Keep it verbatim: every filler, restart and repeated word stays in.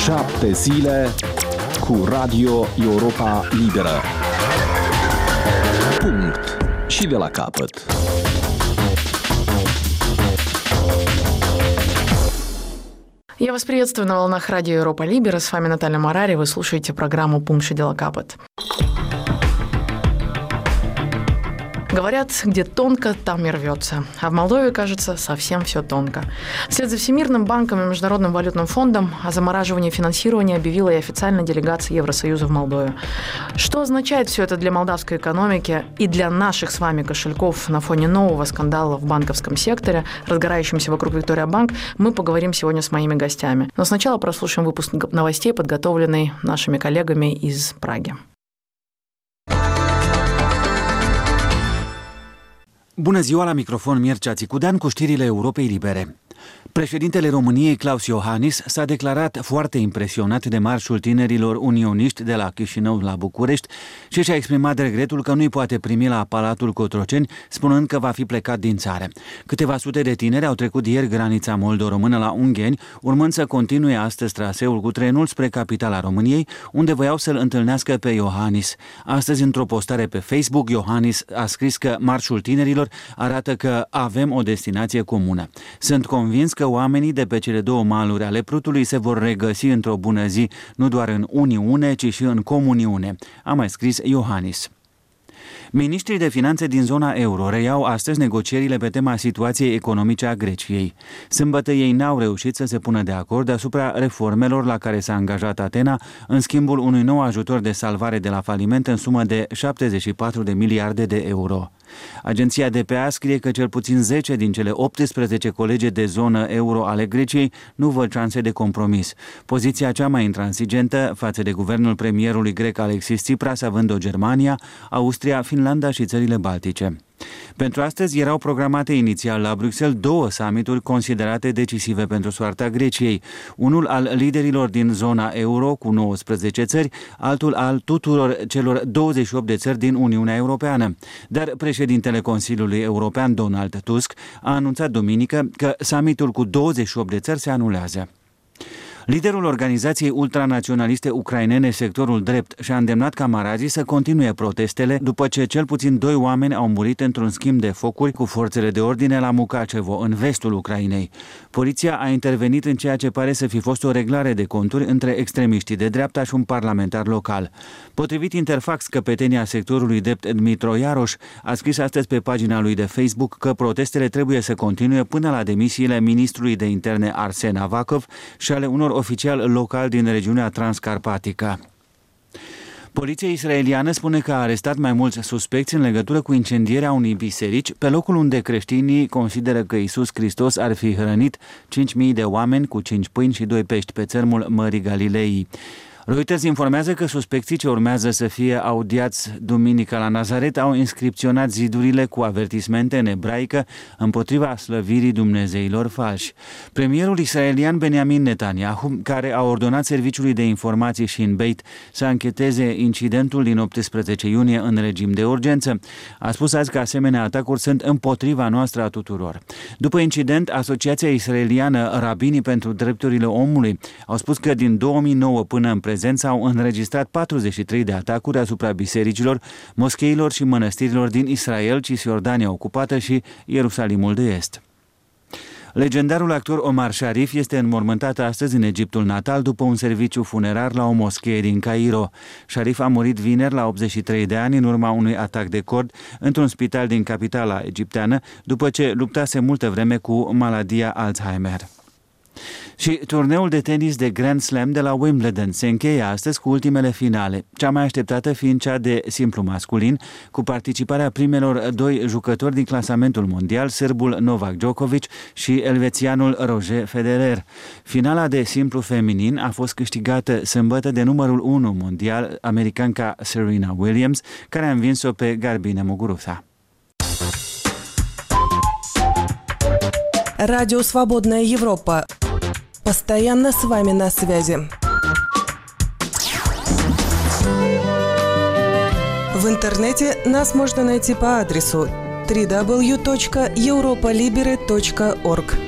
Șapte zile cu Radio Europa Liberă. Punct. Și de la capăt. Я вас приветствую на волнах Радио Европа Либера. С вами Наталья Марари. Вы слушаете программу «Пункт и дела капот». Говорят, где тонко, там и рвется. А в Молдове, кажется, совсем все тонко. Вслед за Всемирным банком и Международным валютным фондом о замораживании финансирования объявила и официальная делегация Евросоюза в Молдове. Что означает все это для молдавской экономики и для наших с вами кошельков на фоне нового скандала в банковском секторе, разгорающемся вокруг Виктория Банк, мы поговорим сегодня с моими гостями. Но сначала прослушаем выпуск новостей, подготовленный нашими коллегами из Праги. Bună ziua, la microfon Mircea Țicudean cu știrile Europei Libere. Președintele României, Klaus Iohannis, s-a declarat foarte impresionat de marșul tinerilor unioniști de la Chișinău la București și și-a exprimat regretul că nu-i poate primi la Palatul Cotroceni, spunând că va fi plecat din țară. Câteva sute de tineri au trecut ieri granița moldo-română la Ungheni, urmând să continue astăzi traseul cu trenul spre capitala României, unde voiau să-l întâlnească pe Iohannis. Astăzi, într-o postare pe Facebook, Iohannis a scris că marșul tinerilor arată că avem o destinație comună. Sunt convins că oamenii de pe cele două maluri ale Prutului se vor regăsi într-o bună zi, nu doar în uniune, ci și în comuniune, a mai scris Iohannis. Ministrii de finanțe din zona euro reiau astăzi negocierile pe tema situației economice a Greciei. Sâmbătă ei n-au reușit să se pună de acord asupra reformelor la care s-a angajat Atena în schimbul unui nou ajutor de salvare de la faliment în sumă de șaptezeci și patru de miliarde de euro. Agenția D P A scrie că cel puțin zece din cele optsprezece colege de zonă euro ale Greciei nu văd șanse de compromis. Poziția cea mai intransigentă față de guvernul premierului grec Alexis Tsipras, având-o Germania, Austria, Finlanda și țările Baltice. Pentru astăzi erau programate inițial la Bruxelles două summituri considerate decisive pentru soarta Greciei, unul al liderilor din zona euro cu nouăsprezece țări, altul al tuturor celor douăzeci și opt de țări din Uniunea Europeană. Dar președintele Consiliului European, Donald Tusk, a anunțat duminică că summitul cu douăzeci și opt de țări se anulează. Liderul organizației ultranaționaliste ucrainene Sectorul Drept și-a îndemnat camarazii să continue protestele după ce cel puțin doi oameni au murit într-un schimb de focuri cu forțele de ordine la Mukachevo, în vestul Ucrainei. Poliția a intervenit în ceea ce pare să fi fost o reglare de conturi între extremiștii de dreapta și un parlamentar local. Potrivit Interfax, căpetenia Sectorului Drept Dmitro Iaroș a scris astăzi pe pagina lui de Facebook că protestele trebuie să continue până la demisiile ministrului de interne Arsen Avakov și ale unor oficial local din regiunea transcarpatică. Poliția israeliană spune că a arestat mai mulți suspecți în legătură cu incendierea unei biserici, pe locul unde creștinii consideră că Iisus Hristos ar fi hrănit cinci mii de oameni cu cinci pâini și doi pești pe țărmul Mării Galilei. Reuters informează că suspecții ce urmează să fie audiați duminică la Nazaret au inscripționat zidurile cu avertismente în ebraică împotriva slăvirii dumnezeilor falși. Premierul israelian Benjamin Netanyahu, care a ordonat Serviciului de Informații Shin Bet să ancheteze incidentul din optsprezece iunie în regim de urgență, a spus azi că asemenea atacuri sunt împotriva noastră a tuturor. După incident, Asociația Israeliană Rabinii pentru Drepturile Omului au spus că din două mii nouă până în prezent au înregistrat patruzeci și trei de atacuri asupra bisericilor, moscheilor și mănăstirilor din Israel, Cisjordania ocupată și Ierusalimul de Est. Legendarul actor Omar Sharif este înmormântat astăzi în Egiptul natal după un serviciu funerar la o moschee din Cairo. Sharif a murit vineri la optzeci și trei de ani în urma unui atac de cord într-un spital din capitala egipteană, după ce luptase multă vreme cu maladia Alzheimer. Și turneul de tenis de Grand Slam de la Wimbledon se încheie astăzi cu ultimele finale, cea mai așteptată fiind cea de simplu masculin, cu participarea primelor doi jucători din clasamentul mondial, sârbul Novak Djokovic și elvețianul Roger Federer. Finala de simplu feminin a fost câștigată sâmbătă de numărul unu mondial, americanca Serena Williams, care a învins-o pe Garbine Muguruza. Радио «Свободная Европа». Постоянно с вами на связи. В интернете нас можно найти по адресу дабл ю дабл ю дабл ю точка европа либере точка орг.